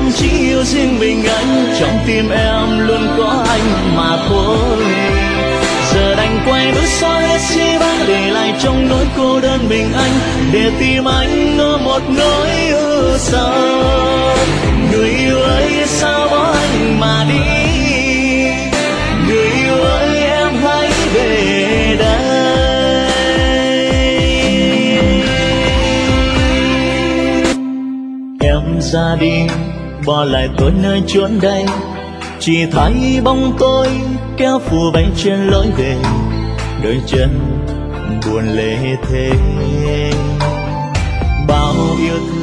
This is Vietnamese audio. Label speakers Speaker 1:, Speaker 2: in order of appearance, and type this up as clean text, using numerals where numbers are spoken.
Speaker 1: chỉ yêu riêng mình anh, trong tim em luôn có anh mà thôi. Giờ đành quay bước xóa hết chi vắng, để lại trong nỗi cô đơn mình anh, để tìm anh ở một nỗi ưu sầu. Người yêu ơi sao bỏ anh mà đi, người yêu ơi em hãy về đây. Em ra đi bỏ lại tôi nơi chốn đây, chỉ thấy bóng tôi kéo phù bay trên lối về, đôi chân buồn lệ thế. Bao yêu thương